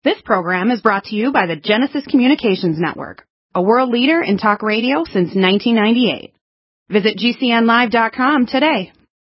This program is brought to you by the Genesis Communications Network, a world leader in talk radio since 1998. Visit GCNlive.com today.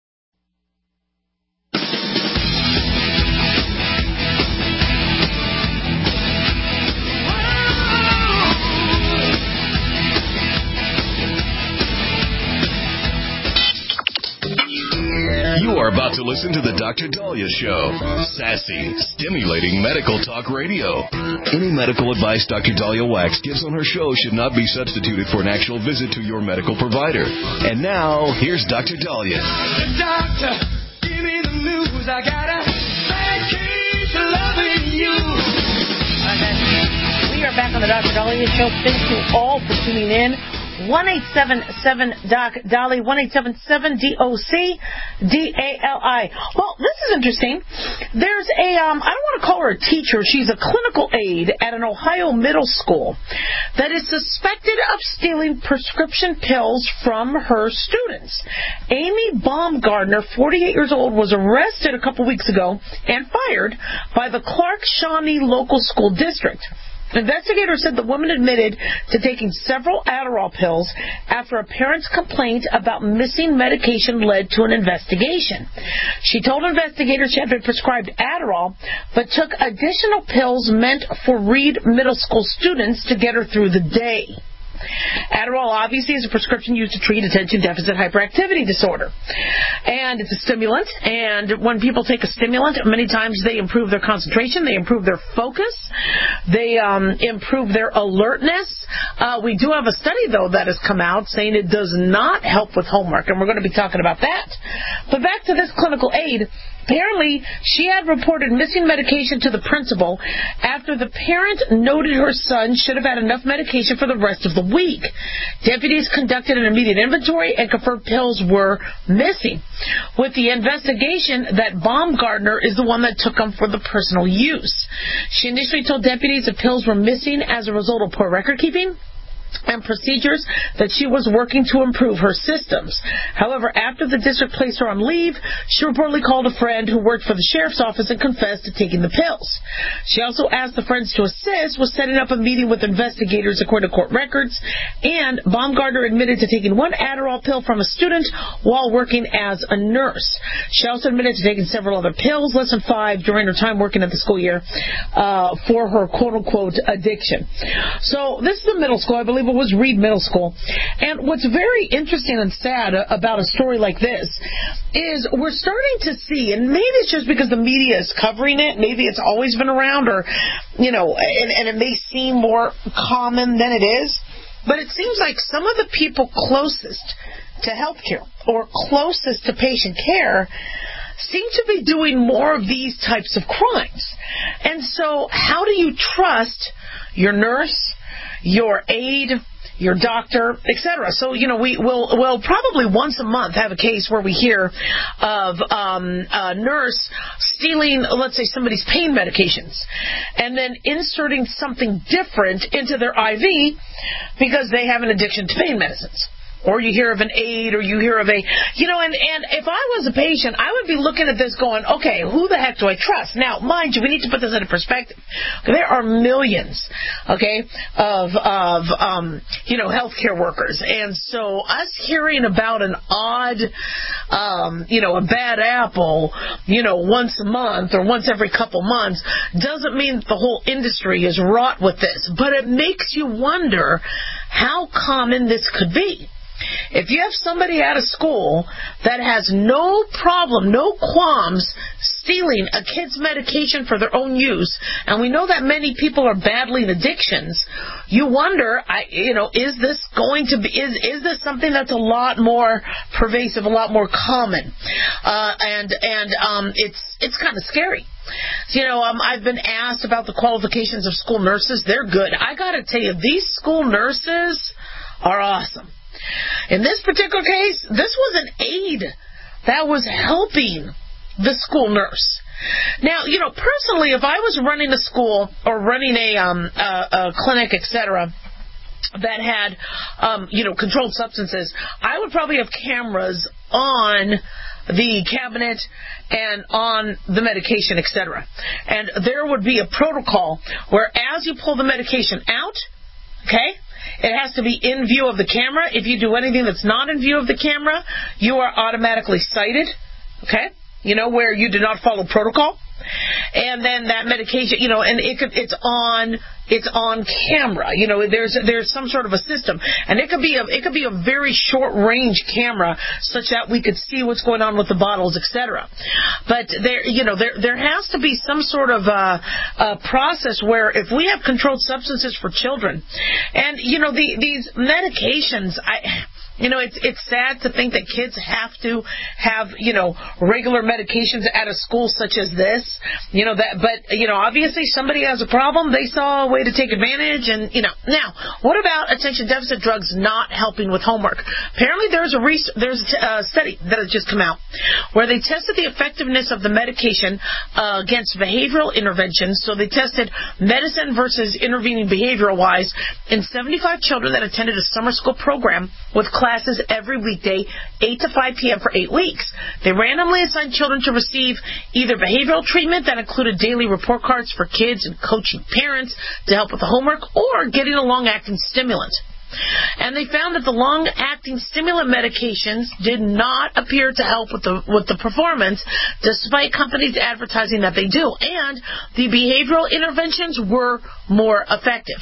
You are about to listen to The Dr. Daliah Show. Sassy, stimulating medical talk radio. Any medical advice Dr. Daliah Wax gives on her show should not be substituted for an actual visit to your medical provider. And now, here's Dr. Daliah. Doctor, give me the news. I got a bad case of loving you. We are back on The Dr. Daliah Show. Thank you all for tuning in. 1-877-DOC-DALI, 1-877-DOC-DALI. Well, this is interesting. There's a, I don't want to call her a teacher. She's a clinical aide at an Ohio middle school that is suspected of stealing prescription pills from her students. Amy Baumgardner, 48 years old, was arrested a couple weeks ago and fired by the Clark-Shawnee Local School District. Investigators said the woman admitted to taking several Adderall pills after a parent's complaint about missing medication led to an investigation. She told investigators she had been prescribed Adderall, but took additional pills meant for Reed Middle School students to get her through the day. Adderall obviously is a prescription used to treat attention deficit hyperactivity disorder. And it's a stimulant, and when people take a stimulant, many times they improve their concentration, they improve their focus, they improve their alertness. We do have a study, though, that has come out saying it does not help with homework, and we're going to be talking about that. But back to this clinical aide. Apparently, she had reported missing medication to the principal after the parent noted her son should have had enough medication for the rest of the week. Deputies conducted an immediate inventory and confirmed pills were missing. With the investigation, that Baumgardner is the one that took them for the personal use. She initially told deputies the pills were missing as a result of poor record keeping and procedures that she was working to improve her systems. However, after the district placed her on leave, she reportedly called a friend who worked for the sheriff's office and confessed to taking the pills. She also asked the friends to assist with setting up a meeting with investigators according to court records, and Baumgardner admitted to taking one Adderall pill from a student while working as a nurse. She also admitted to taking several other pills, less than 5, during her time working at the school year for her quote-unquote addiction. So this is a middle school, I believe it was Reed Middle School. And what's very interesting and sad about a story like this is we're starting to see, and maybe it's just because the media is covering it, maybe it's always been around, or, you know, and it may seem more common than it is, but it seems like some of the people closest to healthcare or closest to patient care seem to be doing more of these types of crimes. And so how do you trust your nurse, your aide, your doctor, etc.? So, you know, we'll probably once a month have a case where we hear of a nurse stealing, let's say, somebody's pain medications and then inserting something different into their IV because they have an addiction to pain medicines. Or you hear of an aide, or you hear of a, you know, and if I was a patient, I would be looking at this going, okay, who the heck do I trust? Now, mind you, we need to put this into perspective. There are millions, okay, of you know, healthcare workers. And so us hearing about an odd, you know, a bad apple, you know, once a month or once every couple months doesn't mean the whole industry is wrought with this. But it makes you wonder how common this could be. If you have somebody out of school that has no problem, no qualms stealing a kid's medication for their own use, and we know that many people are battling addictions, you wonder, you know, is this going to be, is this something that's a lot more pervasive, a lot more common? It's kind of scary. So, you know, I've been asked about the qualifications of school nurses. They're good. I got to tell you, these school nurses are awesome. In this particular case, this was an aide that was helping the school nurse. Now, you know, personally, if I was running a school or running a clinic, etc., that had, you know, controlled substances, I would probably have cameras on the cabinet and on the medication, etc. And there would be a protocol where as you pull the medication out, okay, it has to be in view of the camera. If you do anything that's not in view of the camera, you are automatically cited, okay, where you did not follow protocol. And then that medication, and it's on camera. There's some sort of a system, and it could be a very short range camera, such that we could see what's going on with the bottles, etc. But there has to be some sort of a process where if we have controlled substances for children, and these medications, it's sad to think that kids have to have, regular medications at a school such as this, but obviously somebody has a problem. They saw a way to take advantage, and, now, what about attention deficit drugs not helping with homework? Apparently there's a study that has just come out where they tested the effectiveness of the medication against behavioral interventions. So they tested medicine versus intervening behavioral-wise in 75 children that attended a summer school program with classes every weekday, 8 to 5 p.m. for 8 weeks. They randomly assigned children to receive either behavioral treatment that included daily report cards for kids and coaching parents to help with the homework, or getting a long-acting stimulant. And they found that the long-acting stimulant medications did not appear to help with the performance, despite companies advertising that they do. And the behavioral interventions were more effective.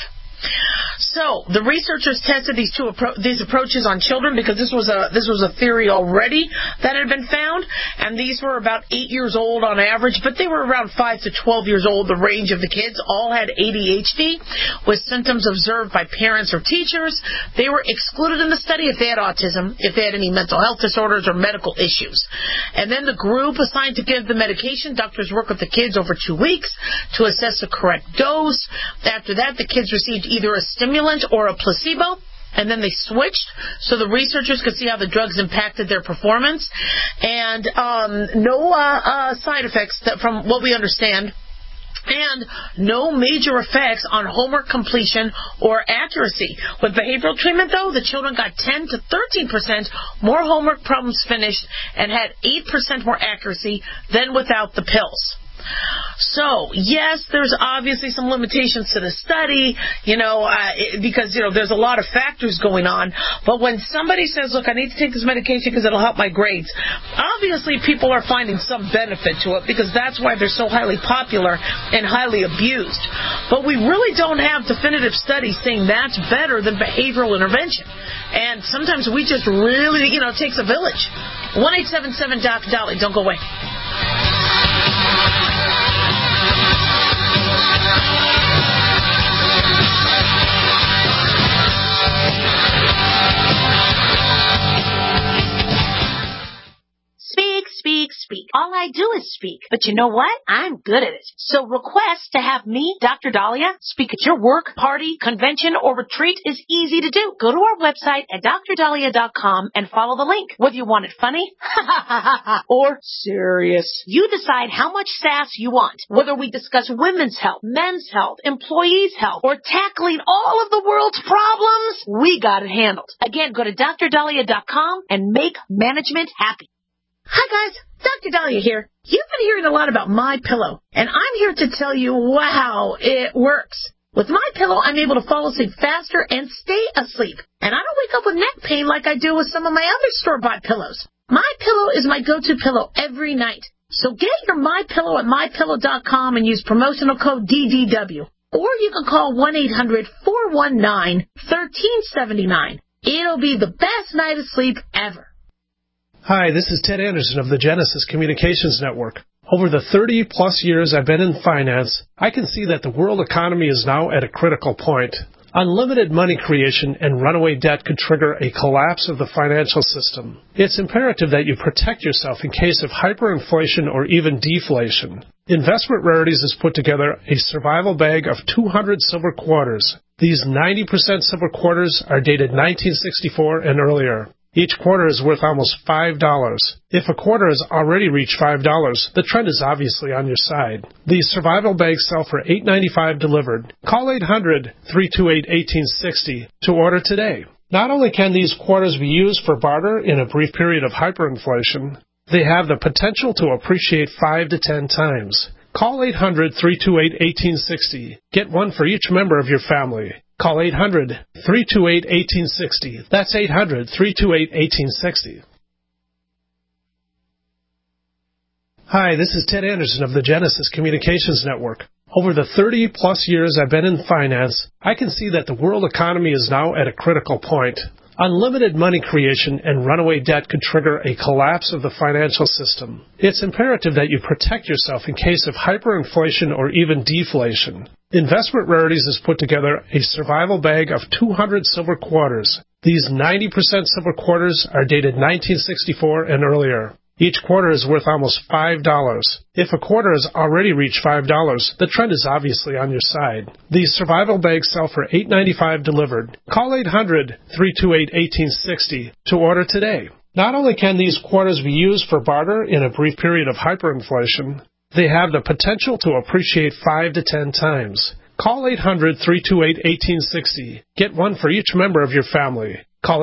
So the researchers tested these approaches on children, because this was a theory already that had been found, and these were about 8 years old on average, but they were around 5 to 12 years old. The range of the kids all had ADHD with symptoms observed by parents or teachers. They were excluded in the study if they had autism, if they had any mental health disorders or medical issues. And then the group assigned to give the medication, doctors work with the kids over 2 weeks to assess the correct dose. After that, the kids received either a stimulant or a placebo, and then they switched so the researchers could see how the drugs impacted their performance. And no side effects from what we understand, and no major effects on homework completion or accuracy. With behavioral treatment, though, the children got 10 to 13% more homework problems finished and had 8% more accuracy than without the pills. So, yes, there's obviously some limitations to the study, because, there's a lot of factors going on. But when somebody says, look, I need to take this medication because it'll help my grades, obviously people are finding some benefit to it, because that's why they're so highly popular and highly abused. But we really don't have definitive studies saying that's better than behavioral intervention. And sometimes we just really, it takes a village. 1-877-DOC-DOLLY. Don't go away. Speak. All I do is speak. But you know what? I'm good at it. So request to have me, Dr. Dahlia, speak at your work, party, convention, or retreat is easy to do. Go to our website at drdahlia.com and follow the link. Whether you want it funny or serious, you decide how much sass you want. Whether we discuss women's health, men's health, employees' health, or tackling all of the world's problems, we got it handled. Again, go to drdahlia.com and make management happy. Hi guys, Dr. Dahlia here. You've been hearing a lot about MyPillow, and I'm here to tell you how it works. With MyPillow, I'm able to fall asleep faster and stay asleep, and I don't wake up with neck pain like I do with some of my other store-bought pillows. MyPillow is my go-to pillow every night. So get your MyPillow at MyPillow.com and use promotional code DDW. Or you can call 1-800-419-1379. It'll be the best night of sleep ever. Hi, this is Ted Anderson of the Genesis Communications Network. Over the 30-plus years I've been in finance, I can see that the world economy is now at a critical point. Unlimited money creation and runaway debt could trigger a collapse of the financial system. It's imperative that you protect yourself in case of hyperinflation or even deflation. Investment Rarities has put together a survival bag of 200 silver quarters. These 90% silver quarters are dated 1964 and earlier. Each quarter is worth almost $5. If a quarter has already reached $5, the trend is obviously on your side. These survival bags sell for $8.95 delivered. Call 800-328-1860 to order today. Not only can these quarters be used for barter in a brief period of hyperinflation, They have the potential to appreciate 5 to 10 times. Call 800-328-1860. Get one for each member of your family. Call 800-328-1860. That's 800-328-1860. Hi, this is Ted Anderson of the Genesis Communications Network. Over the 30-plus years I've been in finance, I can see that the world economy is now at a critical point. Unlimited money creation and runaway debt could trigger a collapse of the financial system. It's imperative that you protect yourself in case of hyperinflation or even deflation. Investment Rarities has put together a survival bag of 200 silver quarters. These 90% silver quarters are dated 1964 and earlier. Each quarter is worth almost $5. If a quarter has already reached $5, the trend is obviously on your side. These survival bags sell for $8.95 delivered. Call 800-328-1860 to order today. Not only can these quarters be used for barter in a brief period of hyperinflation, they have the potential to appreciate 5 to 10 times. Call 800-328-1860. Get one for each member of your family. Call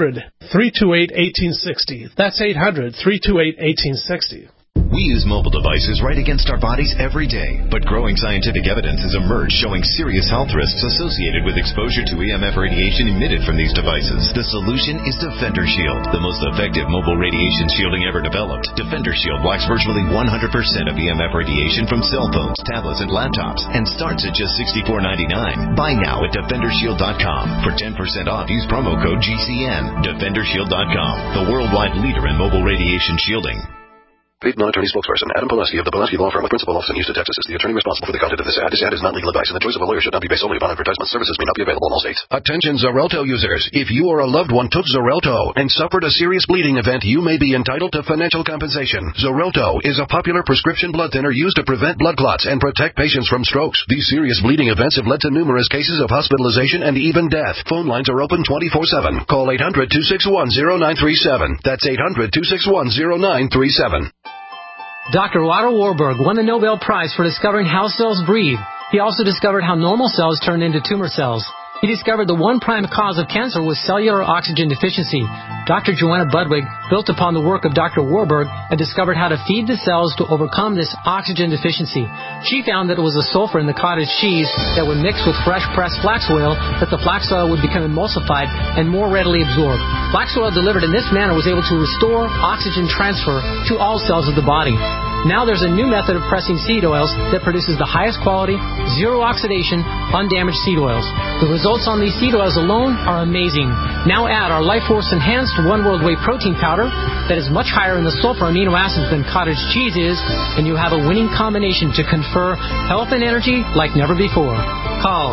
800-328-1860. That's 800-328-1860. We use mobile devices right against our bodies every day, but growing scientific evidence has emerged showing serious health risks associated with exposure to EMF radiation emitted from these devices. The solution is Defender Shield, the most effective mobile radiation shielding ever developed. Defender Shield blocks virtually 100% of EMF radiation from cell phones, tablets, and laptops, and starts at just $64.99. Buy now at DefenderShield.com. For 10% off, use promo code GCN. DefenderShield.com, the worldwide leader in mobile radiation shielding. Paid non-attorney spokesperson Adam Poleski of the Poleski Law Firm with principal office in Houston, Texas is the attorney responsible for the content of this ad. This ad is not legal advice, and the choice of a lawyer should not be based solely upon advertisement. Services may not be available in all states. Attention Xarelto users. If you or a loved one took Xarelto and suffered a serious bleeding event, you may be entitled to financial compensation. Xarelto is a popular prescription blood thinner used to prevent blood clots and protect patients from strokes. These serious bleeding events have led to numerous cases of hospitalization and even death. Phone lines are open 24/7. Call 800-261-0937. That's 800-261-0937. Dr. Otto Warburg won the Nobel Prize for discovering how cells breathe. He also discovered how normal cells turn into tumor cells. He discovered the one prime cause of cancer was cellular oxygen deficiency. Dr. Joanna Budwig built upon the work of Dr. Warburg and discovered how to feed the cells to overcome this oxygen deficiency. She found that it was the sulfur in the cottage cheese that would mix with fresh pressed flax oil that the flax oil would become emulsified and more readily absorbed. Flax oil delivered in this manner was able to restore oxygen transfer to all cells of the body. Now there's a new method of pressing seed oils that produces the highest quality, zero oxidation, undamaged seed oils. The results on these seed oils alone are amazing. Now add our Life Force Enhanced One World Whey Protein Powder that is much higher in the sulfur amino acids than cottage cheese is, and you have a winning combination to confer health and energy like never before. Call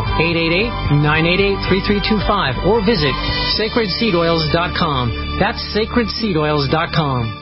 888-988-3325 or visit sacredseedoils.com. That's sacredseedoils.com.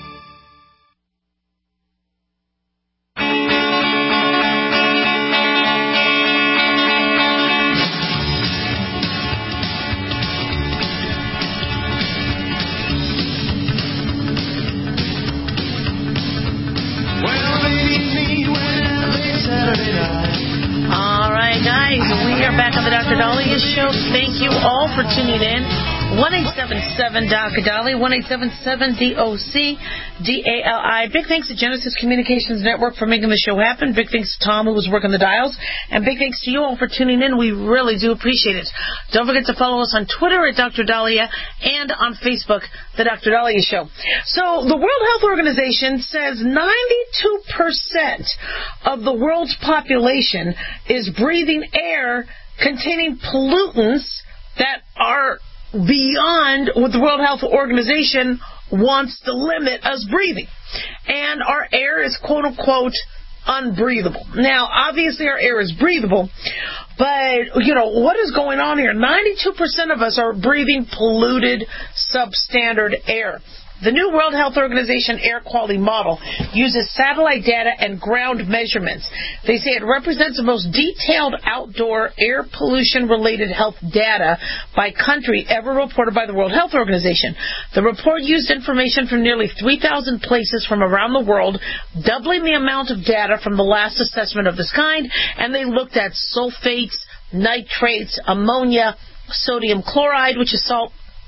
Show. Thank you all for tuning in. 1-877-DOC-DALI, 1-877-DOC-DALI. Big thanks to Genesis Communications Network for making the show happen. Big thanks to Tom, who was working the dials. And big thanks to you all for tuning in. We really do appreciate it. Don't forget to follow us on Twitter at Dr. Dahlia and on Facebook, The Dr. Dahlia Show. So the World Health Organization says 92% of the world's population is breathing air containing pollutants that are beyond what the World Health Organization wants to limit us breathing. And our air is, quote-unquote, unbreathable. Now, obviously our air is breathable, but, what is going on here? 92% of us are breathing polluted, substandard air. The new World Health Organization air quality model uses satellite data and ground measurements. They say it represents the most detailed outdoor air pollution-related health data by country ever reported by the World Health Organization. The report used information from nearly 3,000 places from around the world, doubling the amount of data from the last assessment of this kind, and they looked at sulfates, nitrates, ammonia, sodium chloride, which is salt,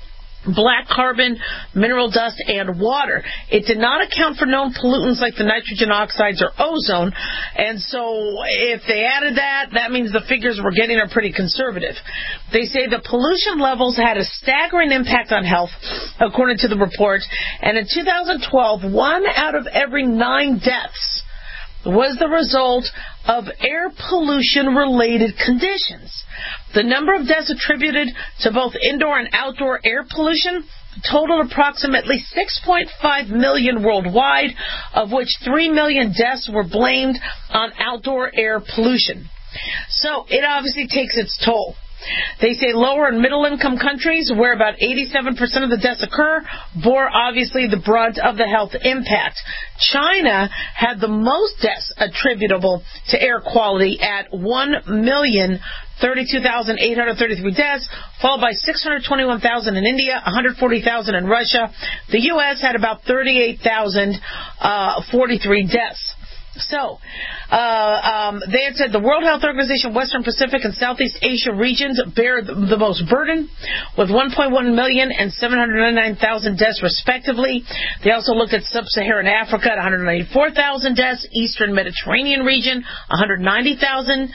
black carbon, mineral dust, and water. It did not account for known pollutants like the nitrogen oxides or ozone, and so if they added that, that means the figures we're getting are pretty conservative. They say the pollution levels had a staggering impact on health, according to the report, and in 2012, 1 out of every 9 deaths was the result of air pollution-related conditions. The number of deaths attributed to both indoor and outdoor air pollution totaled approximately 6.5 million worldwide, of which 3 million deaths were blamed on outdoor air pollution. So it obviously takes its toll. They say lower and middle income countries, where about 87% of the deaths occur, bore obviously the brunt of the health impact. China had the most deaths attributable to air quality at 1,032,833 deaths, followed by 621,000 in India, 140,000 in Russia. The U.S. had about 38,043 deaths. So, they had said the World Health Organization, Western Pacific and Southeast Asia regions bear the most burden, with 1.1 million and 799,000 deaths respectively. They also looked at Sub-Saharan Africa at 194,000 deaths, Eastern Mediterranean region, 211,000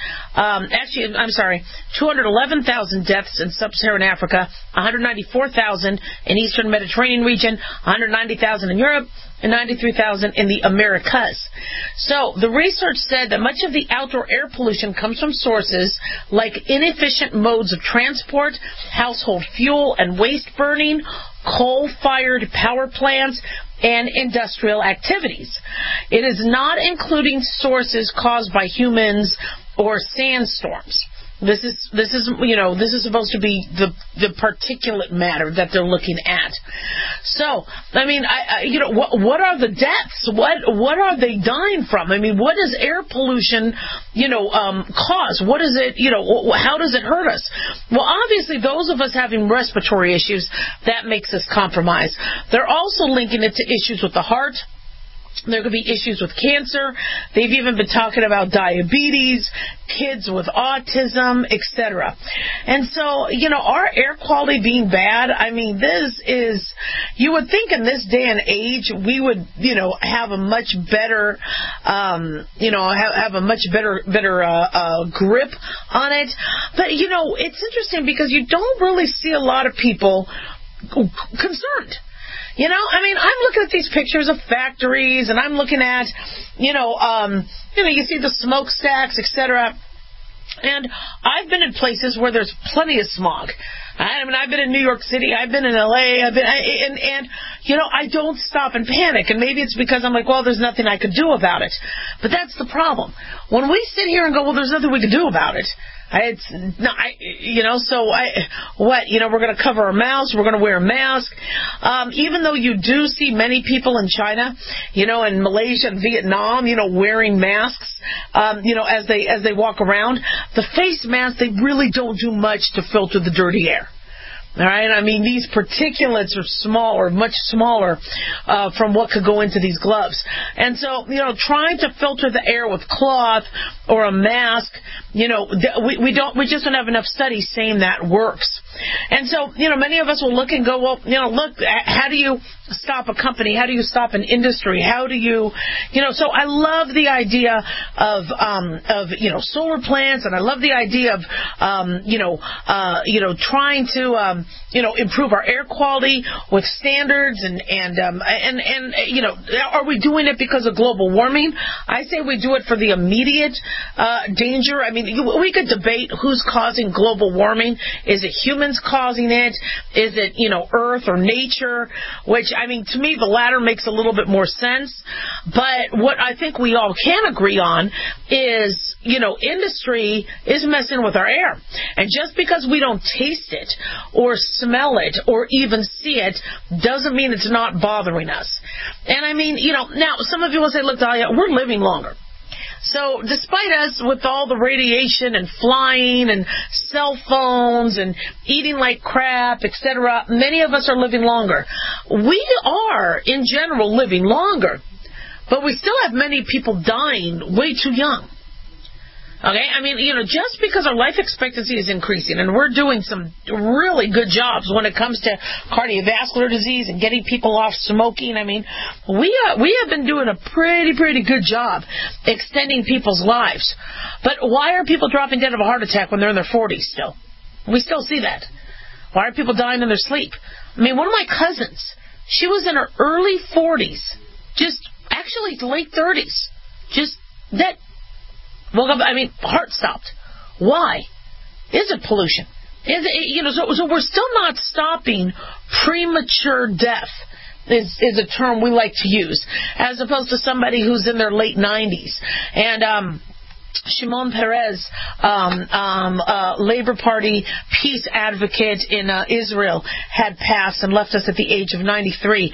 deaths in Sub-Saharan Africa, 194,000 in Eastern Mediterranean region, 190,000 in Europe, and 93,000 in the Americas. So the research said that much of the outdoor air pollution comes from sources like inefficient modes of transport, household fuel and waste burning, coal-fired power plants, and industrial activities. It is not including sources caused by humans or sandstorms. This is supposed to be the particulate matter that they're looking at. So, I mean, what are the deaths? What are they dying from? I mean, what does air pollution, cause? What is it, how does it hurt us? Well, obviously, those of us having respiratory issues, that makes us compromised. They're also linking it to issues with the heart. There could be issues with cancer. They've even been talking about diabetes, kids with autism, etc. And so, our air quality being bad, I mean, this is, you would think in this day and age, we would, have a much better, have a much better grip on it. But, it's interesting because you don't really see a lot of people concerned. I'm looking at these pictures of factories, and I'm looking at, you see the smokestacks, etc. And I've been in places where there's plenty of smog. I've been in New York City, I've been in LA, I don't stop and panic. And maybe it's because I'm like, well, there's nothing I could do about it. But that's the problem. When we sit here and go, well, there's nothing we can do about it. We're going to cover our mouths, we're going to wear a mask. Even though you do see many people in China, in Malaysia and Vietnam, wearing masks, as they walk around, the face masks, they really don't do much to filter the dirty air. All right, I mean, these particulates are smaller, much smaller, from what could go into these gloves. And so, trying to filter the air with cloth or a mask, we just don't have enough studies saying that works. And so, many of us will look and go, well, look, how do you stop a company? How do you stop an industry? How do you, so I love the idea of solar plants, and I love the idea of, trying to, improve our air quality with standards and are we doing it because of global warming? I say we do it for the immediate, danger. I mean, we could debate who's causing global warming. Is it humans causing it? Is it, Earth or nature? Which, I mean, to me, the latter makes a little bit more sense. But what I think we all can agree on is, industry is messing with our air. And just because we don't taste it or smell it or even see it doesn't mean it's not bothering us. And I mean, now some of you will say, look, Dahlia, we're living longer. So despite us with all the radiation and flying and cell phones and eating like crap, etc., many of us are living longer. We are, in general, living longer. But we still have many people dying way too young. Okay, I mean, just because our life expectancy is increasing and we're doing some really good jobs when it comes to cardiovascular disease and getting people off smoking, I mean, we have been doing a pretty good job extending people's lives. But why are people dropping dead of a heart attack when they're in their 40s still? We still see that. Why are people dying in their sleep? I mean, one of my cousins, she was in her early 40s, actually late 30s, just dead. Woke up, heart stopped. Why? Is it pollution? Is it, so we're still not stopping premature death is a term we like to use, as opposed to somebody who's in their late 90s. And Shimon Peres, Labor Party peace advocate in Israel, had passed and left us at the age of 93.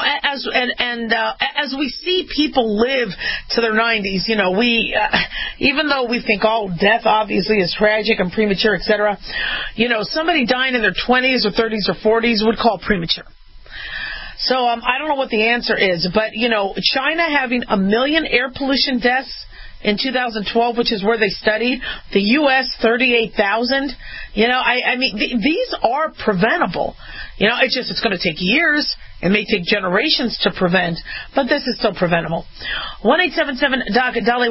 As we see people live to their 90s, we even though we think death obviously is tragic and premature, etc., somebody dying in their 20s or 30s or 40s would call premature. So I don't know what the answer is, but China having 1 million air pollution deaths in 2012, which is where they studied, the U.S. 38,000. These are preventable. It's going to take years. It may take generations to prevent, but this is still preventable. 1-877-DOC-DALI,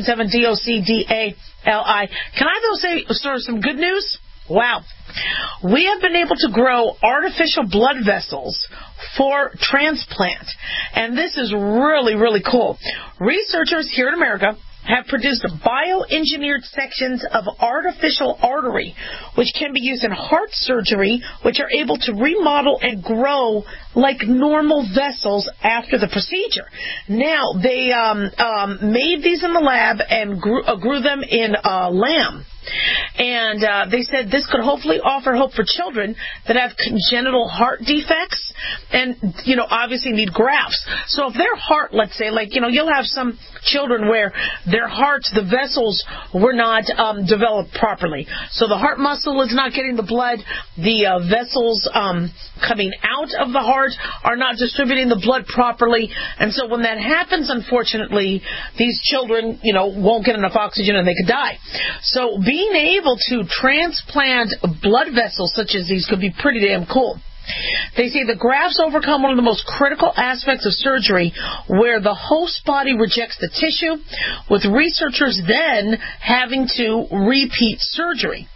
1-877-DOC-DALI. Can I though say sort of some good news? Wow. We have been able to grow artificial blood vessels for transplant, and this is really cool. Researchers here in America have produced bioengineered sections of artificial artery, which can be used in heart surgery, which are able to remodel and grow like normal vessels after the procedure. Now, they made these in the lab and grew them in lamb. And they said this could hopefully offer hope for children that have congenital heart defects and, obviously need grafts. So if their heart, let's say, you'll have some children where their hearts, the vessels were not developed properly. So the heart muscle is not getting the blood. The vessels coming out of the heart are not distributing the blood properly. And so when that happens, unfortunately, these children, won't get enough oxygen and they could die. So being able to transplant blood vessels such as these could be pretty damn cool. They say the grafts overcome one of the most critical aspects of surgery, where the host body rejects the tissue, with researchers then having to repeat surgery.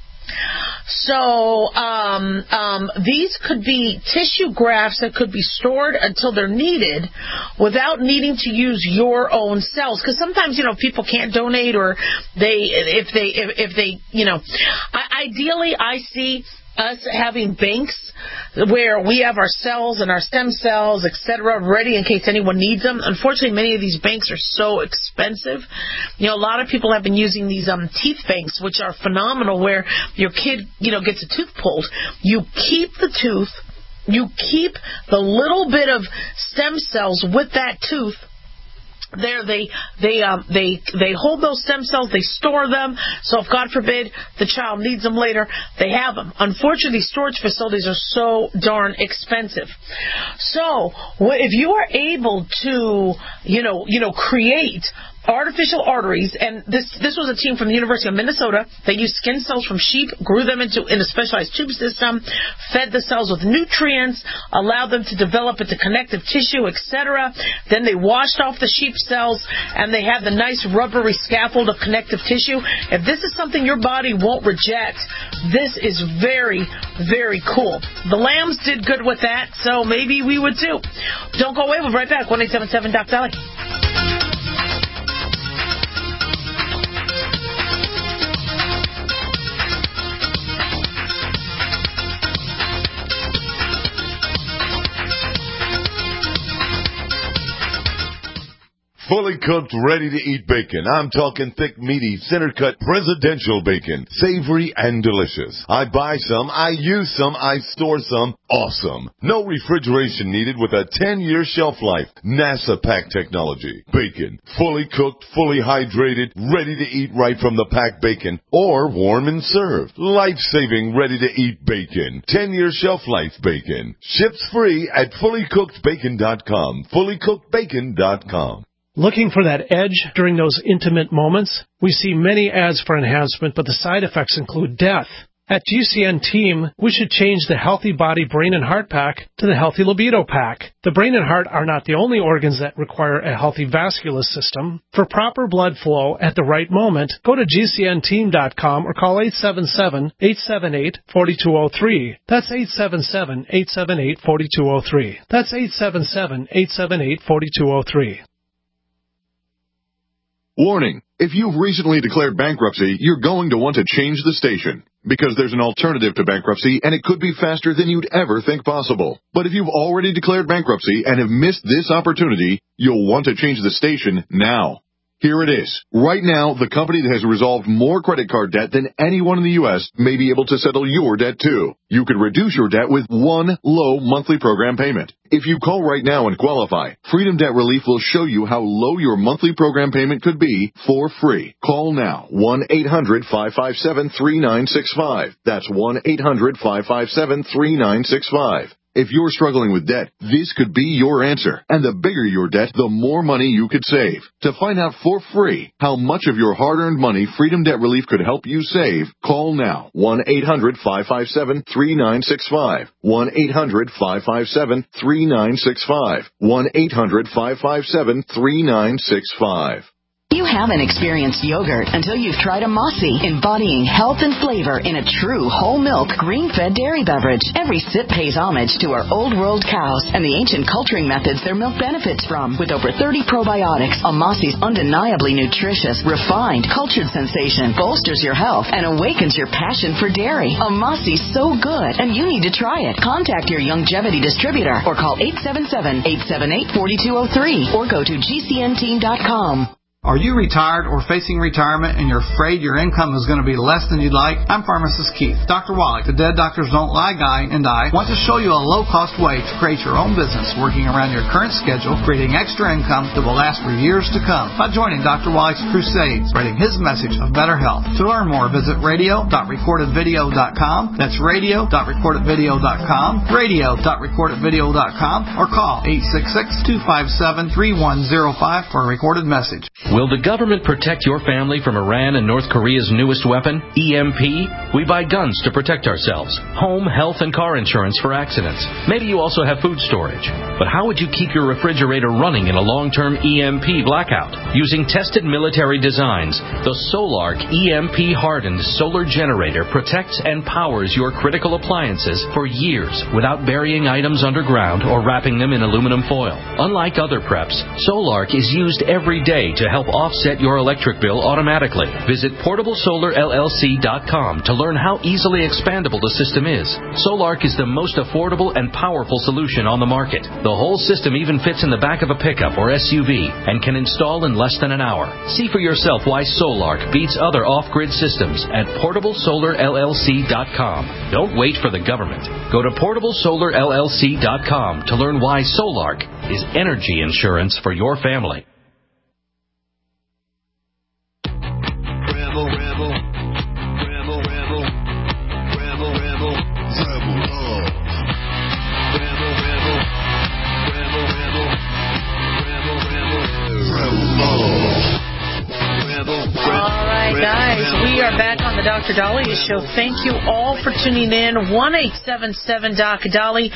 So these could be tissue grafts that could be stored until they're needed without needing to use your own cells. Because sometimes, people can't donate, or ideally I see us having banks where we have our cells and our stem cells, etc., ready in case anyone needs them. Unfortunately, many of these banks are so expensive. A lot of people have been using these teeth banks, which are phenomenal, where your kid, gets a tooth pulled. You keep the tooth, you keep the little bit of stem cells with that tooth. There, they hold those stem cells, they store them, so if God forbid the child needs them later, they have them. Unfortunately, storage facilities are so darn expensive. So, if you are able to, create artificial arteries, and this was a team from the University of Minnesota. They used skin cells from sheep, grew them in a specialized tube system, fed the cells with nutrients, allowed them to develop into connective tissue, etc. Then they washed off the sheep cells, and they had the nice rubbery scaffold of connective tissue. If this is something your body won't reject, this is very, very cool. The lambs did good with that, so maybe we would too. Don't go away. We'll be right back. 1-877-DOC-DALI. Fully cooked, ready-to-eat bacon. I'm talking thick, meaty, center-cut, presidential bacon. Savory and delicious. I buy some, I use some, I store some. Awesome. No refrigeration needed with a 10-year shelf life. NASA pack technology. Bacon. Fully cooked, fully hydrated, ready to eat right from the packed bacon. Or warm and served. Life-saving, ready-to-eat bacon. 10-year shelf life bacon. Ships free at fullycookedbacon.com. Fullycookedbacon.com. Looking for that edge during those intimate moments? We see many ads for enhancement, but the side effects include death. At GCN Team, we should change the Healthy Body, Brain, and Heart Pack to the Healthy Libido Pack. The brain and heart are not the only organs that require a healthy vascular system. For proper blood flow at the right moment, go to GCNteam.com or call 877-878-4203. That's 877-878-4203. That's 877-878-4203. Warning, if you've recently declared bankruptcy, you're going to want to change the station, because there's an alternative to bankruptcy and it could be faster than you'd ever think possible. But if you've already declared bankruptcy and have missed this opportunity, you'll want to change the station now. Here it is. Right now, the company that has resolved more credit card debt than anyone in the U.S. may be able to settle your debt too. You could reduce your debt with one low monthly program payment. If you call right now and qualify, Freedom Debt Relief will show you how low your monthly program payment could be for free. Call now. 1-800-557-3965. That's 1-800-557-3965. If you're struggling with debt, this could be your answer. And the bigger your debt, the more money you could save. To find out for free how much of your hard-earned money Freedom Debt Relief could help you save, call now. 1-800-557-3965. 1-800-557-3965. 1-800-557-3965. You haven't experienced yogurt until you've tried a Mossy, embodying health and flavor in a true whole milk, green-fed dairy beverage. Every sip pays homage to our old world cows and the ancient culturing methods their milk benefits from. With over 30 probiotics, a Mossy's undeniably nutritious, refined, cultured sensation bolsters your health and awakens your passion for dairy. A Mossy's so good, and you need to try it. Contact your Youngevity distributor or call 877-878-4203 or go to GCNteam.com. Are you retired or facing retirement and you're afraid your income is going to be less than you'd like? I'm Pharmacist Keith. Dr. Wallach, the Dead Doctors Don't Lie guy, and I want to show you a low-cost way to create your own business working around your current schedule, creating extra income that will last for years to come by joining Dr. Wallach's crusade, spreading his message of better health. To learn more, visit radio.recordedvideo.com. That's radio.recordedvideo.com, radio.recordedvideo.com, or call 866-257-3105 for a recorded message. Will the government protect your family from Iran and North Korea's newest weapon, EMP? We buy guns to protect ourselves, home, health, and car insurance for accidents. Maybe you also have food storage. But how would you keep your refrigerator running in a long-term EMP blackout? Using tested military designs, the Solark EMP-hardened solar generator protects and powers your critical appliances for years without burying items underground or wrapping them in aluminum foil. Unlike other preps, Solark is used every day to help offset your electric bill automatically. Visit PortableSolarLLC.com to learn how easily expandable the system is. Solark is the most affordable and powerful solution on the market. The whole system even fits in the back of a pickup or SUV and can install in less than an hour. See for yourself why Solark beats other off-grid systems at PortableSolarLLC.com. Don't wait for the government. Go to PortableSolarLLC.com to learn why Solark is energy insurance for your family. Guys, we are back on the Dr. Dahlia Show. Thank you all for tuning in. 1-877-DOC-DALI,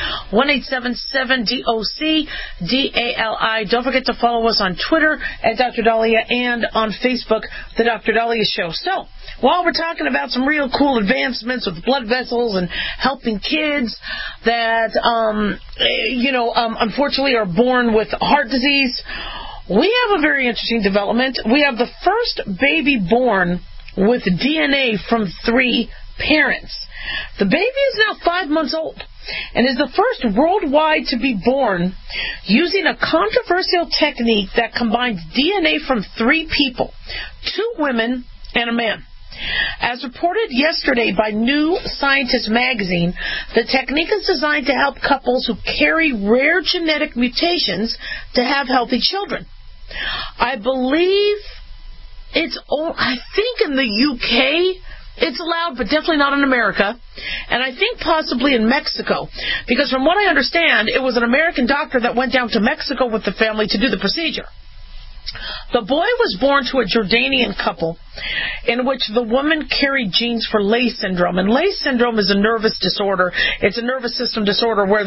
1-877-DOC-DALI. Don't forget to follow us on Twitter at Dr. Dahlia and on Facebook, the Dr. Dahlia Show. So, while we're talking about some real cool advancements with blood vessels and helping kids that, unfortunately are born with heart disease, we have a very interesting development. We have the first baby born with DNA from 3 parents. The baby is now 5 months old and is the first worldwide to be born using a controversial technique that combines DNA from 3 people, 2 women and a man. As reported yesterday by New Scientist magazine, the technique is designed to help couples who carry rare genetic mutations to have healthy children. I believe I think in the UK it's allowed, but definitely not in America. And I think possibly in Mexico, because from what I understand, it was an American doctor that went down to Mexico with the family to do the procedure. The boy was born to a Jordanian couple in which the woman carried genes for Leigh syndrome. And Leigh syndrome is a nervous disorder. It's a nervous system disorder where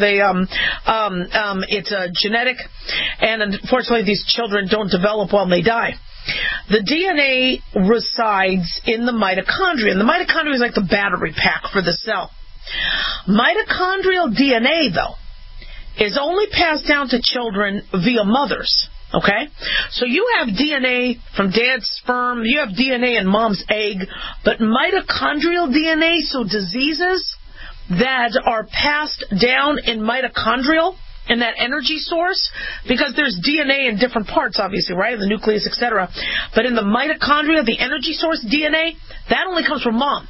it's a genetic, and unfortunately these children don't develop when they die. The DNA resides in the mitochondria. And the mitochondria is like the battery pack for the cell. Mitochondrial DNA, though, is only passed down to children via mothers. Okay? So you have DNA from dad's sperm, you have DNA in mom's egg, but mitochondrial DNA, so diseases that are passed down in mitochondrial, in that energy source, because there's DNA in different parts, obviously, right? The nucleus, etc. But in the mitochondria, the energy source DNA, that only comes from mom.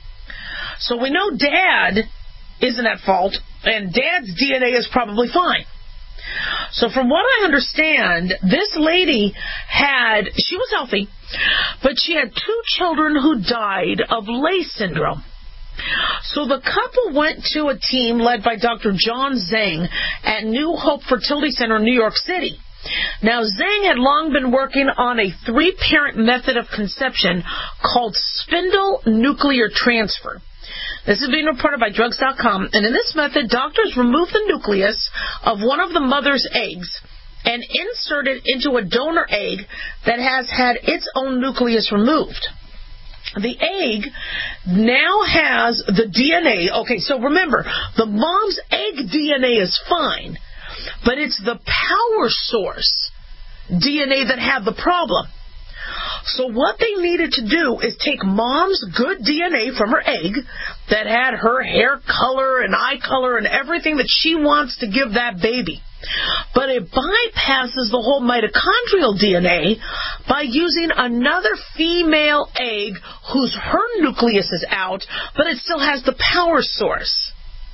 So we know dad isn't at fault, and dad's DNA is probably fine. So from what I understand, this lady she was healthy, but she had 2 children who died of Leigh syndrome. So the couple went to a team led by Dr. John Zhang at New Hope Fertility Center in New York City. Now, Zhang had long been working on a 3-parent method of conception called spindle nuclear transfer. This is being reported by drugs.com, and in this method, doctors remove the nucleus of one of the mother's eggs and insert it into a donor egg that has had its own nucleus removed. The egg now has the DNA. Okay, so remember, the mom's egg DNA is fine, but it's the power source DNA that had the problem. So what they needed to do is take mom's good DNA from her egg that had her hair color and eye color and everything that she wants to give that baby. But it bypasses the whole mitochondrial DNA by using another female egg her nucleus is out, but it still has the power source.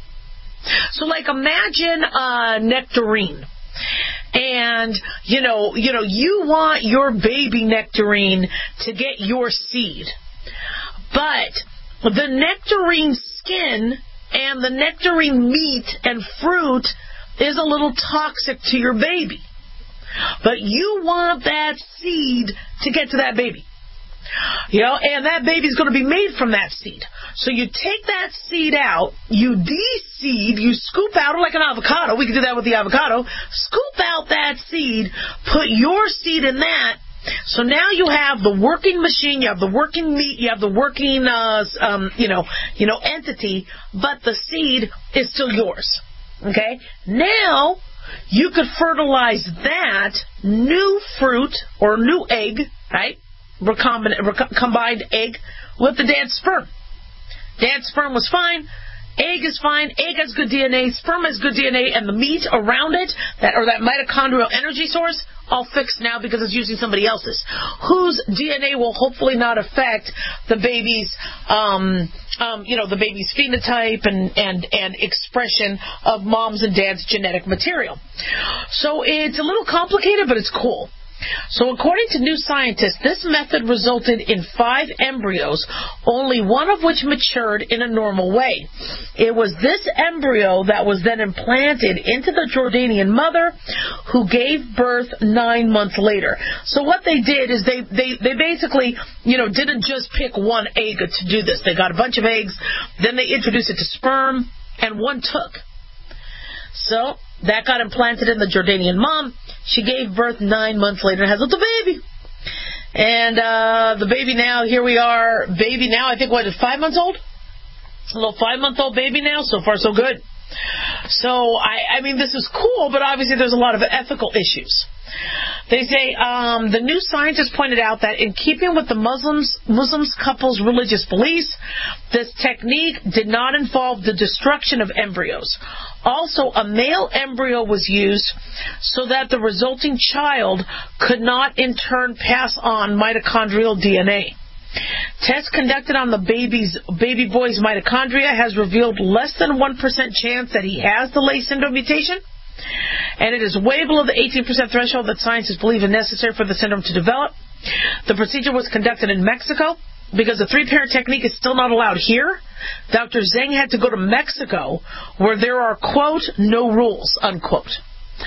So like imagine a nectarine. And, you want your baby nectarine to get your seed. But the nectarine skin and the nectarine meat and fruit is a little toxic to your baby. But you want that seed to get to that baby. And that baby's going to be made from that seed. So you take that seed out, you de-seed, you scoop out, like an avocado. We can do that with the avocado. Scoop out that seed, put your seed in that. So now you have the working machine, you have the working meat, you have the working, entity, but the seed is still yours. Okay? Now you could fertilize that new fruit or new egg, right? Combined egg with the dad's sperm. Dad's sperm was fine. Egg is fine. Egg has good DNA. Sperm has good DNA, and the meat around it, that mitochondrial energy source, all fixed now because it's using somebody else's, whose DNA will hopefully not affect the baby's, the baby's phenotype and expression of mom's and dad's genetic material. So it's a little complicated, but it's cool. So according to New Scientist, this method resulted in 5 embryos, only one of which matured in a normal way. It was this embryo that was then implanted into the Jordanian mother, who gave birth 9 months later. So what they did is they basically, didn't just pick one egg to do this. They got a bunch of eggs, then they introduced it to sperm, and one took. So that got implanted in the Jordanian mom. She gave birth 9 months later and has a little baby. And the baby now, here we are, baby now, I think, is 5 months old? A little 5-month-old baby now. So far, so good. So, I mean, this is cool, but obviously there's a lot of ethical issues. They say, the New Scientist pointed out that in keeping with the Muslims couple's religious beliefs, this technique did not involve the destruction of embryos. Also, a male embryo was used so that the resulting child could not in turn pass on mitochondrial DNA. Tests conducted on the baby boy's mitochondria has revealed less than 1% chance that he has the Leigh syndrome mutation, and it is way below the 18% threshold that scientists believe is necessary for the syndrome to develop. The procedure was conducted in Mexico. Because the 3-parent technique is still not allowed here, Dr. Zhang had to go to Mexico, where there are, quote, no rules, unquote.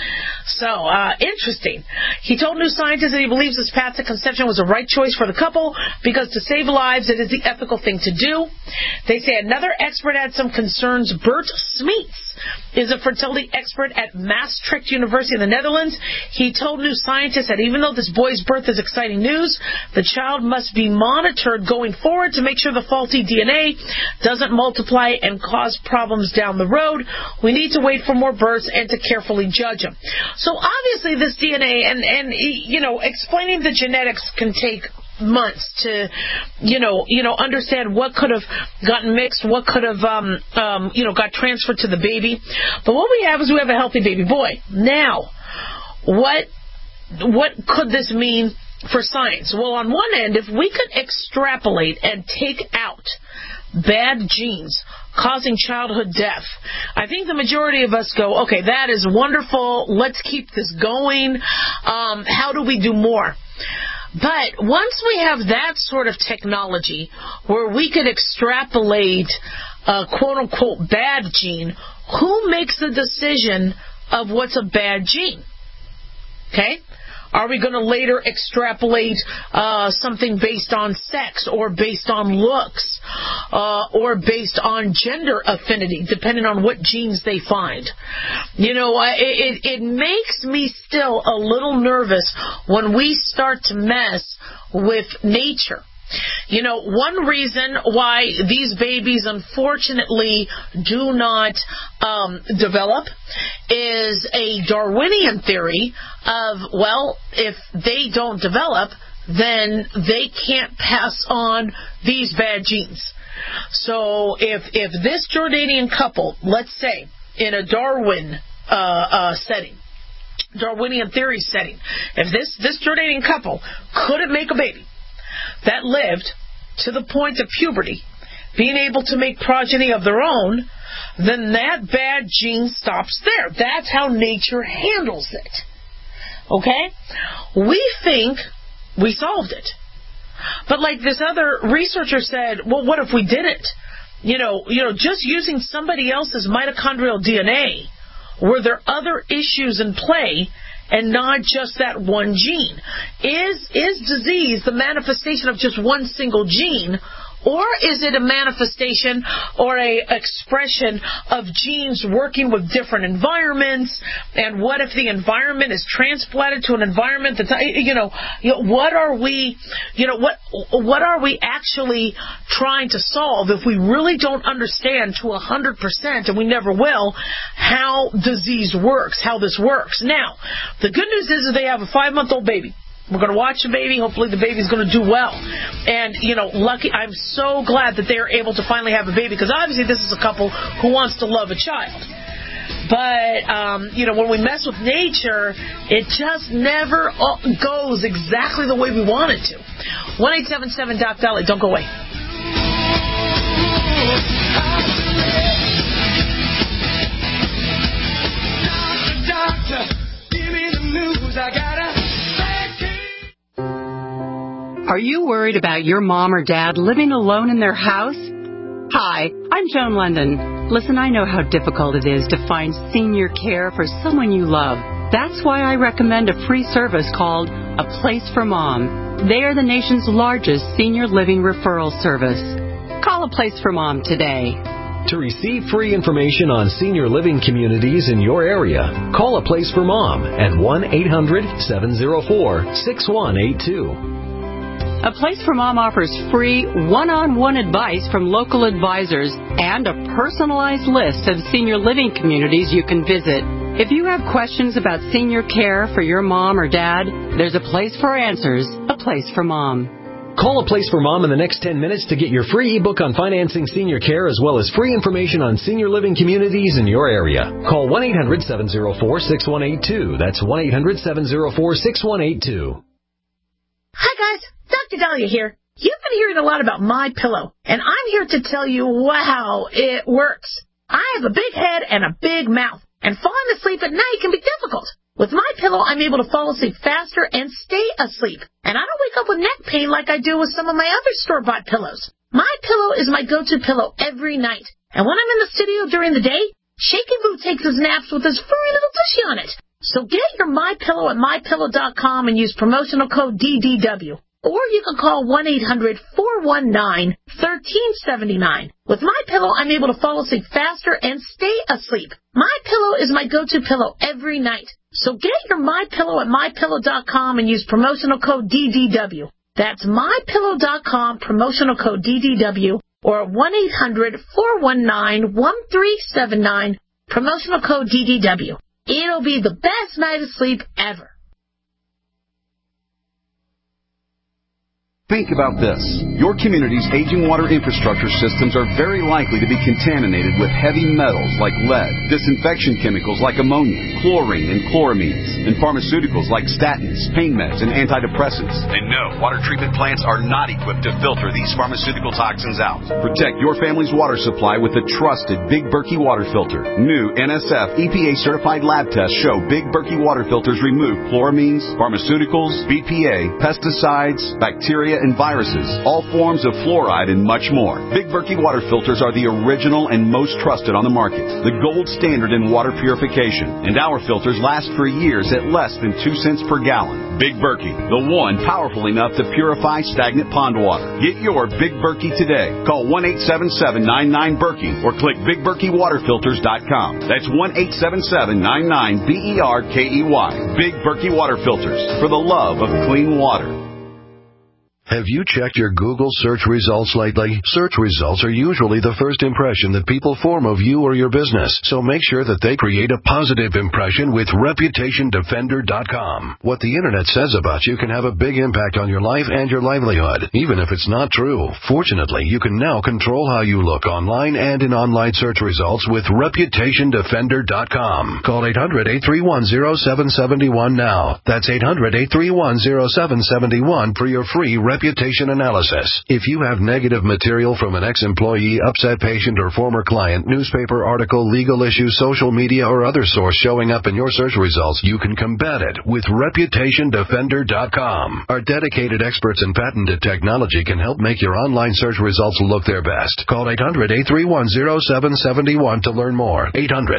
So, interesting. He told New Scientist that he believes this path to conception was the right choice for the couple because to save lives, it is the ethical thing to do. They say another expert had some concerns. Bert Smeets is a fertility expert at Maastricht University in the Netherlands. He told New Scientist that even though this boy's birth is exciting news, the child must be monitored going forward to make sure the faulty DNA doesn't multiply and cause problems down the road. We need to wait for more births and to carefully judge them. So obviously this DNA and explaining the genetics can take months to, understand what could have gotten mixed, what could have, got transferred to the baby. But what we have is we have a healthy baby boy. Now, what could this mean for science? Well, on one end, if we could extrapolate and take out bad genes causing childhood death, I think the majority of us go, okay, that is wonderful. Let's keep this going. How do we do more? But once we have that sort of technology where we could extrapolate a quote-unquote bad gene, who makes the decision of what's a bad gene? Okay? Are we going to later extrapolate something based on sex or based on looks or based on gender affinity, depending on what genes they find? It makes me still a little nervous when we start to mess with nature. One reason why these babies unfortunately do not develop is a Darwinian theory of, well, if they don't develop, then they can't pass on these bad genes. So if this Jordanian couple, let's say, in a Darwinian theory setting, if this Jordanian couple couldn't make a baby that lived to the point of puberty, being able to make progeny of their own, then that bad gene stops there. That's how nature handles it. Okay? We think we solved it. But like this other researcher said, well, what if we didn't? Just using somebody else's mitochondrial DNA, were there other issues in play and not just that one gene? Is disease the manifestation of just one single gene, or is it a manifestation or a expression of genes working with different environments? And what if the environment is transplanted to an environment that's, what are we actually trying to solve if we really don't understand to 100%, and we never will, how disease works, how this works? Now, the good news is that they have a 5-month-old baby. We're going to watch the baby. Hopefully the baby's going to do well. And, lucky, I'm so glad that they're able to finally have a baby, because obviously this is a couple who wants to love a child. But, when we mess with nature, it just never goes exactly the way we want it to. 1-877-DOC-DOLLY. Don't go away. Doctor, give me the news. I gotta. Are you worried about your mom or dad living alone in their house? Hi, I'm Joan London. Listen, I know how difficult it is to find senior care for someone you love. That's why I recommend a free service called A Place for Mom. They are the nation's largest senior living referral service. Call A Place for Mom today. To receive free information on senior living communities in your area, call A Place for Mom at 1-800-704-6182. A Place for Mom offers free one-on-one advice from local advisors and a personalized list of senior living communities you can visit. If you have questions about senior care for your mom or dad, there's a place for answers, A Place for Mom. Call A Place for Mom in the next 10 minutes to get your free ebook on financing senior care, as well as free information on senior living communities in your area. Call 1-800-704-6182. That's 1-800-704-6182. Hi, guys. Dr. Dahlia here. You've been hearing a lot about MyPillow, and I'm here to tell you how it works. I have a big head and a big mouth, and falling asleep at night can be difficult. With MyPillow, I'm able to fall asleep faster and stay asleep, and I don't wake up with neck pain like I do with some of my other store-bought pillows. MyPillow is my go-to pillow every night, and when I'm in the studio during the day, Shaky Boo takes his naps with his furry little tushy on it. So get your MyPillow at MyPillow.com and use promotional code DDW. Or you can call 1-800-419-1379. With MyPillow, I'm able to fall asleep faster and stay asleep. MyPillow is my go-to pillow every night. So get your MyPillow at MyPillow.com and use promotional code DDW. That's MyPillow.com, promotional code DDW, or 1-800-419-1379, promotional code DDW. It'll be the best night of sleep ever. Think about this. Your community's aging water infrastructure systems are very likely to be contaminated with heavy metals like lead, disinfection chemicals like ammonia, chlorine and chloramines, and pharmaceuticals like statins, pain meds, and antidepressants. And no, water treatment plants are not equipped to filter these pharmaceutical toxins out. Protect your family's water supply with the trusted Big Berkey water filter. New NSF EPA-certified lab tests show Big Berkey water filters remove chloramines, pharmaceuticals, BPA, pesticides, bacteria, and viruses, all forms of fluoride, and much more. Big Berkey water filters are the original and most trusted on the market, the gold standard in water purification, and our filters last for years at less than 2 cents per gallon. Big Berkey, the one powerful enough to purify stagnant pond water. Get your Big Berkey today. Call 1-877-99-BERKEY or click BigBerkeyWaterFilters.com. That's 1-877-99-BERKEY. Big Berkey Water Filters, for the love of clean water. Have you checked your Google search results lately? Search results are usually the first impression that people form of you or your business, so make sure that they create a positive impression with ReputationDefender.com. What the Internet says about you can have a big impact on your life and your livelihood, even if it's not true. Fortunately, you can now control how you look online and in online search results with ReputationDefender.com. Call 800-831-0771 now. That's 800-831-0771 for your free reputation analysis. If you have negative material from an ex-employee, upset patient, or former client, newspaper article, legal issue, social media, or other source showing up in your search results, you can combat it with ReputationDefender.com. Our dedicated experts in patented technology can help make your online search results look their best. Call 800-831-0771 to learn more.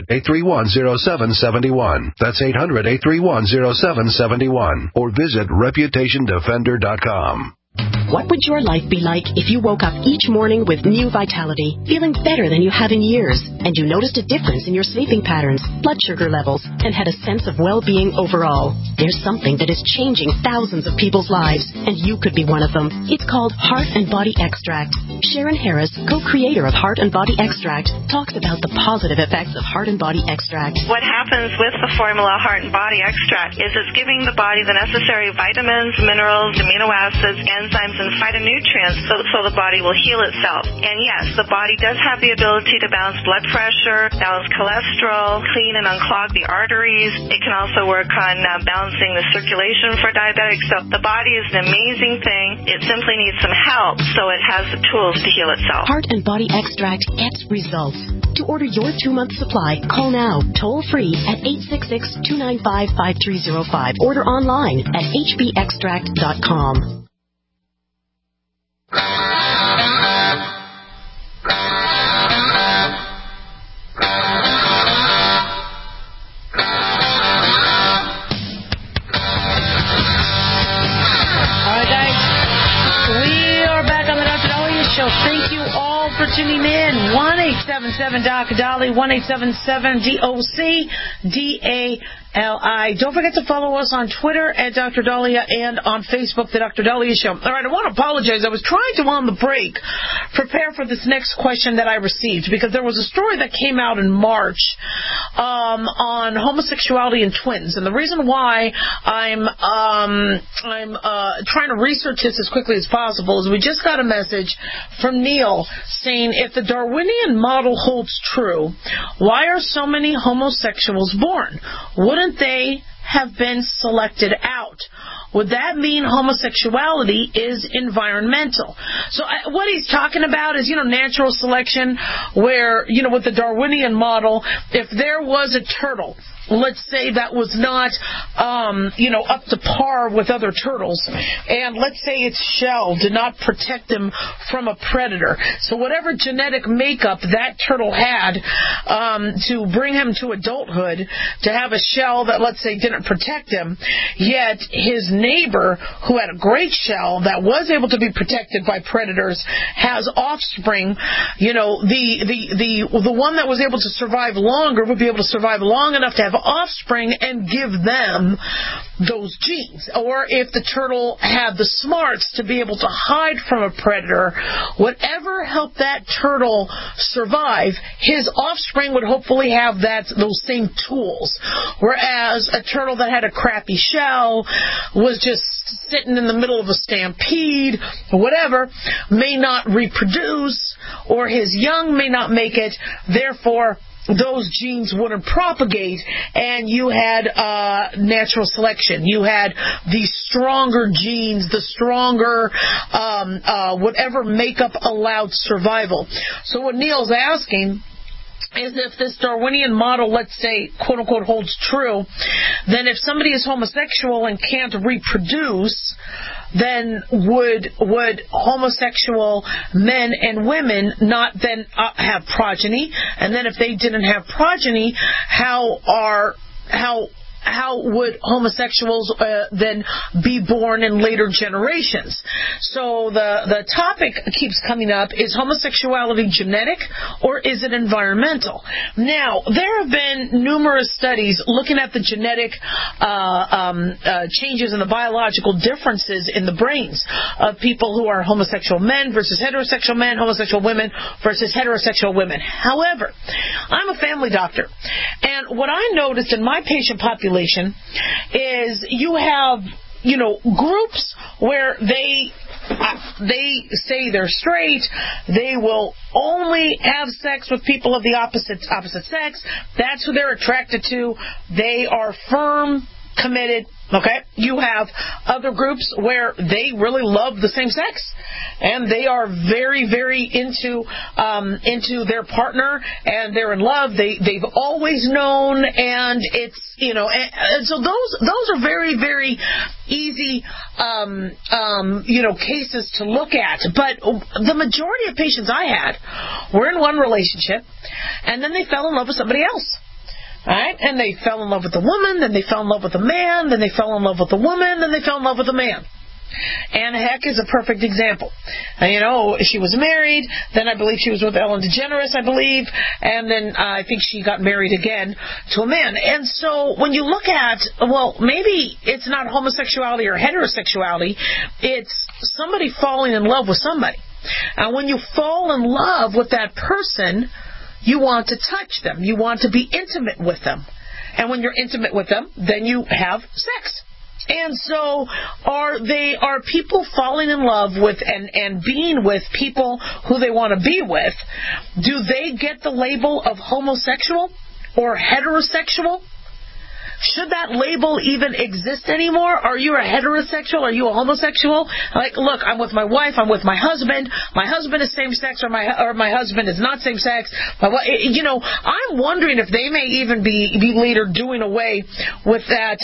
800-831-0771. That's 800-831-0771. Or visit ReputationDefender.com. What would your life be like if you woke up each morning with new vitality, feeling better than you have in years, and you noticed a difference in your sleeping patterns, blood sugar levels, and had a sense of well-being overall? There's something that is changing thousands of people's lives, and you could be one of them. It's called Heart and Body Extract. Sharon Harris, co-creator of Heart and Body Extract, talks about the positive effects of Heart and Body Extract. What happens with the formula Heart and Body Extract is it's giving the body the necessary vitamins, minerals, amino acids, enzymes, and phytonutrients so the body will heal itself. And yes, the body does have the ability to balance blood pressure, balance cholesterol, clean and unclog the arteries. It can also work on balancing the circulation for diabetics. So the body is an amazing thing. It simply needs some help so it has the tools to heal itself. Heart and Body Extract gets results. To order your 2-month supply, call now, toll free at 866-295-5305. Order online at hbextract.com. Thank you all for tuning in. 1-877-DOC-DOLLY, 1-877-DOC-DALI. Don't forget to follow us on Twitter at Dr. Dahlia and on Facebook, The Dr. Dahlia Show. All right, I want to apologize. I was trying to, on the break, prepare for this next question that I received because there was a story that came out in March on homosexuality in twins. And the reason why I'm trying to research this as quickly as possible is we just got a message from Neil saying, if the Darwinian model holds true, why are so many homosexuals born? Wouldn't they have been selected out? Would that mean homosexuality is environmental? So what he's talking about is, natural selection where, with the Darwinian model, if there was a turtle let's say, that was not, up to par with other turtles, and let's say its shell did not protect him from a predator. So whatever genetic makeup that turtle had to bring him to adulthood, to have a shell that, let's say, didn't protect him, yet his neighbor, who had a great shell that was able to be protected by predators, has offspring. The one that was able to survive longer would be able to survive long enough to have offspring and give them those genes. Or if the turtle had the smarts to be able to hide from a predator, whatever helped that turtle survive, his offspring would hopefully have those same tools. Whereas a turtle that had a crappy shell, was just sitting in the middle of a stampede or whatever, may not reproduce, or his young may not make it. Therefore, those genes wouldn't propagate, and you had natural selection. You had the stronger genes, the stronger whatever makeup allowed survival. So what Neil's asking is, if this Darwinian model, let's say, quote-unquote, holds true, then if somebody is homosexual and can't reproduce, then would homosexual men and women not then have progeny? And then if they didn't have progeny, how would homosexuals then be born in later generations? So the topic keeps coming up: is homosexuality genetic or is it environmental? Now, there have been numerous studies looking at the genetic changes and the biological differences in the brains of people who are homosexual men versus heterosexual men, homosexual women versus heterosexual women. However, I'm a family doctor, and what I noticed in my patient population is you have, groups where they say they're straight. They will only have sex with people of the opposite sex. That's who they're attracted to. They are firm, committed. Okay, you have other groups where they really love the same sex, and they are very, very into their partner, and they're in love. They've always known, and it's and so those are very, very easy cases to look at. But the majority of patients I had were in one relationship, and then they fell in love with somebody else. Right? And they fell in love with the woman, then they fell in love with the man, then they fell in love with the woman, then they fell in love with the man. Anne Heck is a perfect example. She was married, then I believe she was with Ellen DeGeneres, and then I think she got married again to a man. And so when you look at, maybe it's not homosexuality or heterosexuality, it's somebody falling in love with somebody. And when you fall in love with that person, you want to touch them. You want to be intimate with them. And when you're intimate with them, then you have sex. And so are people falling in love with and being with people who they want to be with, do they get the label of homosexual or heterosexual? Should that label even exist anymore? Are you a heterosexual? Are you a homosexual? Like, look, I'm with my wife. I'm with my husband. My husband is same sex, or my husband is not same sex. I'm wondering if they may even be later doing away with that,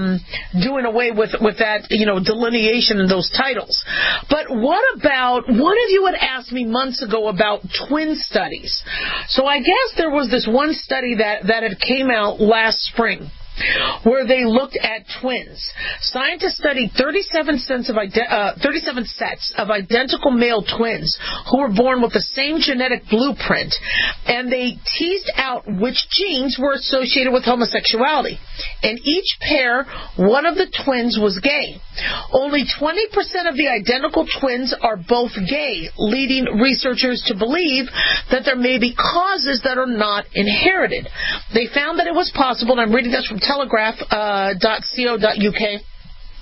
delineation in those titles. But what about, one of you had asked me months ago about twin studies. So I guess there was this one study that had came out last spring, where they looked at twins. Scientists studied 37 sets of identical male twins who were born with the same genetic blueprint, and they teased out which genes were associated with homosexuality. In each pair, one of the twins was gay. Only 20% of the identical twins are both gay, leading researchers to believe that there may be causes that are not inherited. They found that it was possible, and I'm reading this from telegraph.co.uk,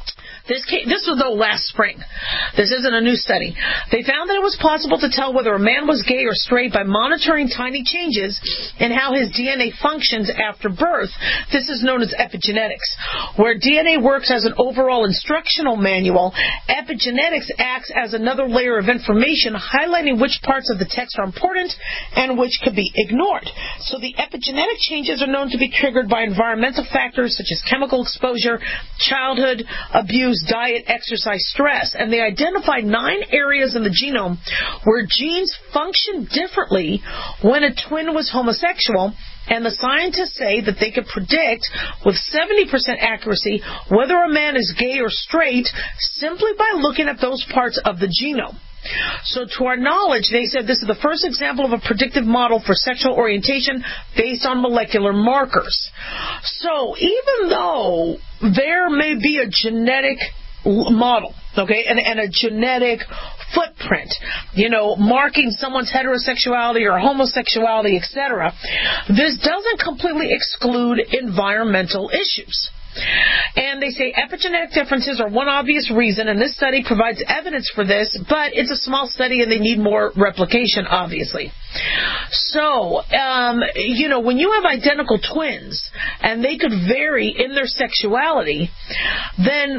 This was though last spring. This isn't a new study. They found that it was possible to tell whether a man was gay or straight by monitoring tiny changes in how his DNA functions after birth. This is known as epigenetics. Where DNA works as an overall instructional manual, epigenetics acts as another layer of information highlighting which parts of the text are important and which could be ignored. So the epigenetic changes are known to be triggered by environmental factors such as chemical exposure, childhood abuse, diet, exercise, stress. And they identified 9 areas in the genome where genes function differently when a twin was homosexual. And the scientists say that they could predict with 70% accuracy whether a man is gay or straight simply by looking at those parts of the genome. So to our knowledge, they said this is the first example of a predictive model for sexual orientation based on molecular markers. So even though there may be a genetic model, okay, and a genetic footprint, marking someone's heterosexuality or homosexuality, etc., this doesn't completely exclude environmental issues. And they say epigenetic differences are one obvious reason, and this study provides evidence for this, but it's a small study and they need more replication, obviously. So, when you have identical twins and they could vary in their sexuality, then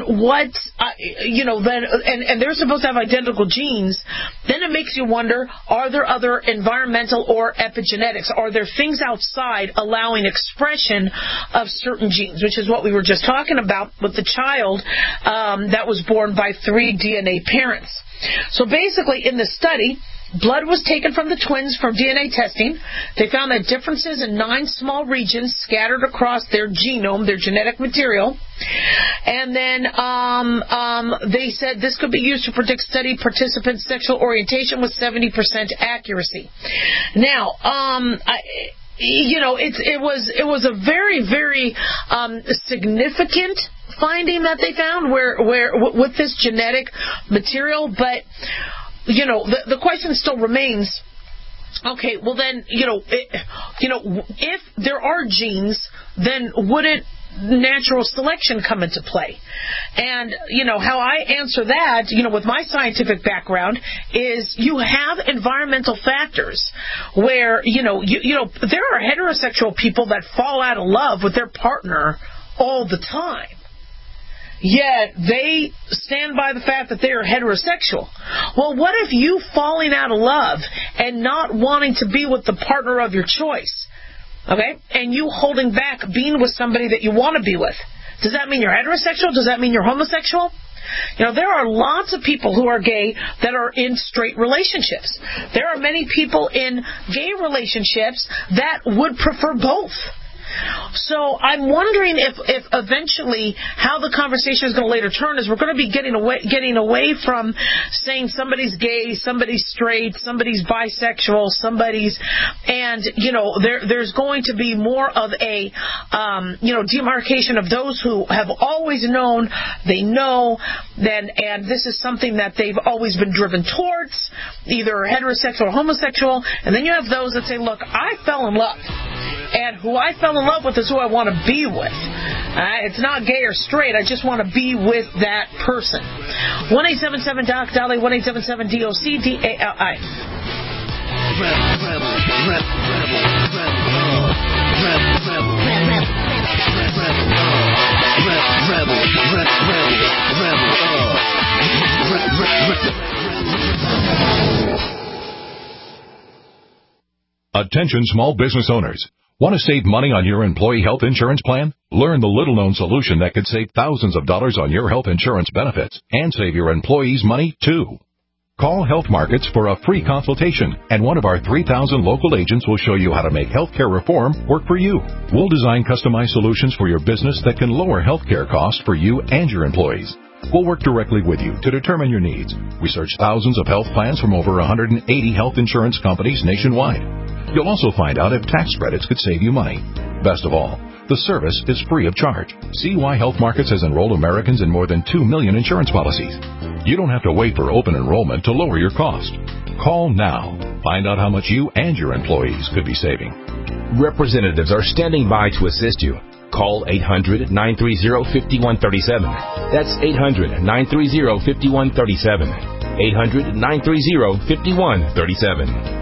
and they're supposed to have identical genes, then it makes you wonder, are there other environmental or epigenetics? Are there things outside allowing expression of certain genes, which is what we were just talking about with the child that was born by 3 DNA parents. So basically, in the study, blood was taken from the twins for DNA testing. They found that differences in 9 small regions scattered across their genome, their genetic material. And then they said this could be used to predict study participants' sexual orientation with 70% accuracy. Now, it was a very, very significant finding that they found where with this genetic material, but the question still remains. Okay, well then, if there are genes, then wouldn't natural selection come into play? And, how I answer that, with my scientific background is you have environmental factors where, there are heterosexual people that fall out of love with their partner all the time. Yet they stand by the fact that they are heterosexual. Well, what if you falling out of love and not wanting to be with the partner of your choice, okay, and you holding back being with somebody that you want to be with? Does that mean you're heterosexual? Does that mean you're homosexual? There are lots of people who are gay that are in straight relationships. There are many people in gay relationships that would prefer both. So I'm wondering if eventually how the conversation is going to later turn is we're going to be getting away from saying somebody's gay, somebody's straight, somebody's bisexual, there's going to be more of a demarcation of those who have always known, they know, and this is something that they've always been driven towards, either heterosexual or homosexual, and then you have those that say, look, I fell in love. And who I fell in love with is who I want to be with. It's not gay or straight. I just want to be with that person. 1-877-DOC-DOLLY, 1-877-DOC-DALI. Attention small business owners. Want to save money on your employee health insurance plan? Learn the little-known solution that could save thousands of dollars on your health insurance benefits and save your employees money, too. Call Health Markets for a free consultation, and one of our 3,000 local agents will show you how to make healthcare reform work for you. We'll design customized solutions for your business that can lower healthcare costs for you and your employees. We'll work directly with you to determine your needs. We search thousands of health plans from over 180 health insurance companies nationwide. You'll also find out if tax credits could save you money. Best of all, the service is free of charge. See why Health Markets has enrolled Americans in more than 2 million insurance policies. You don't have to wait for open enrollment to lower your cost. Call now. Find out how much you and your employees could be saving. Representatives are standing by to assist you. Call 800-930-5137. That's 800-930-5137. 800-930-5137.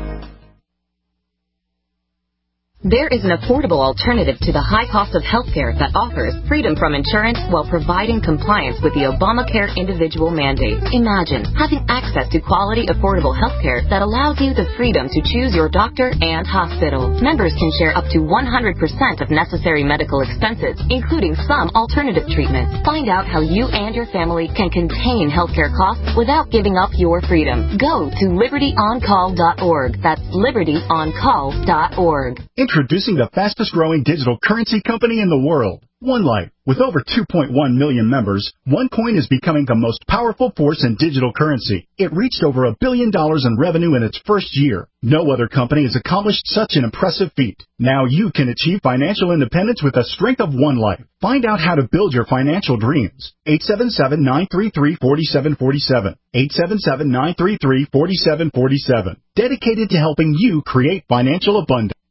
There is an affordable alternative to the high cost of healthcare that offers freedom from insurance while providing compliance with the Obamacare individual mandate. Imagine having access to quality, affordable healthcare that allows you the freedom to choose your doctor and hospital. Members can share up to 100% of necessary medical expenses, including some alternative treatments. Find out how you and your family can contain healthcare costs without giving up your freedom. Go to libertyoncall.org. That's libertyoncall.org. Introducing the fastest growing digital currency company in the world, OneLife. With over 2.1 million members, OneCoin is becoming the most powerful force in digital currency. It reached over $1 billion in revenue in its first year. No other company has accomplished such an impressive feat. Now you can achieve financial independence with the strength of OneLife. Find out how to build your financial dreams. 877-933-4747. 877-933-4747. Dedicated to helping you create financial abundance.